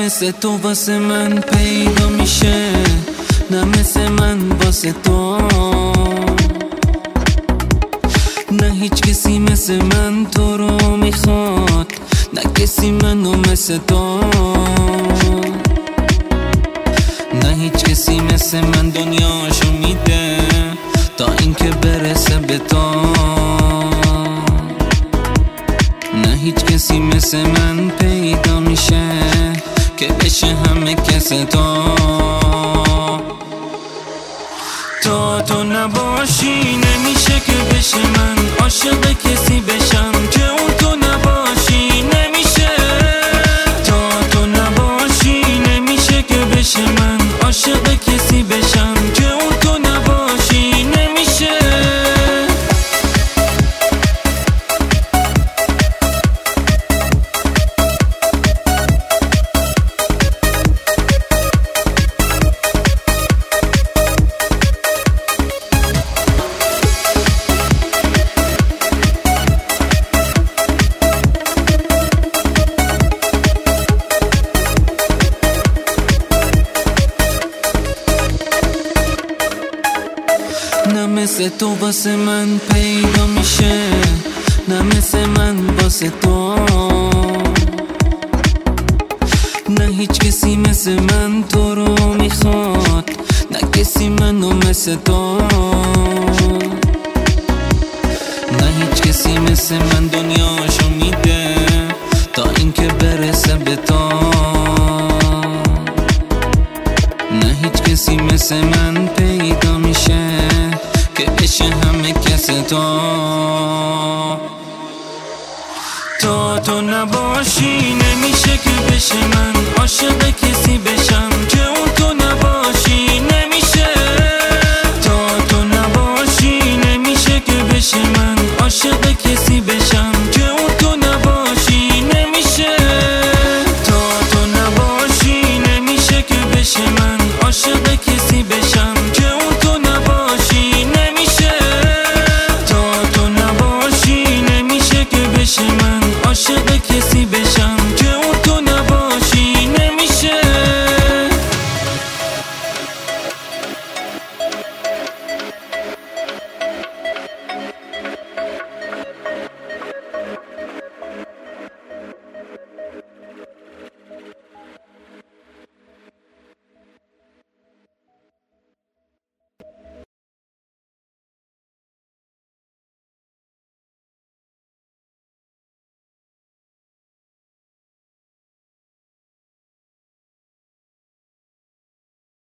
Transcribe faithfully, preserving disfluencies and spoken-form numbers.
مثل تو واسه من پیدا میشه، نه مثل من واسه تو. نه هیچ کسی مثل من تو رو میخواد، نه کسی منو مثل تو. نه هیچ کسی مثل من دنیاشو میده تا اینکه برسه به تو. نه هیچ کسی مثل من پیدا میشه که بشه همه کس تو. تا تو نباشی نمیشه که بشه من عاشق کسی بشم که اون تو نباشی نمیشه. تا تو نباشی نمیشه که بشه من عاشق کسی بشم که اون تو نباشی نمیشه. نه مثل تو واسه من پیدا میشه، نه مثل من واسه تو. نه هیچ کسی مثل من تو رو میخواد، نه کسی منو مثل تو. نه هیچ کسی مثل من دنیاشو میده تا اینکه برسه به تو. نه هیچ کسی مثل من پیدا میشه که بشه همه کس تو. تا تو نباشی نمیشه که بشه من عاشق کسی بشم که اون تو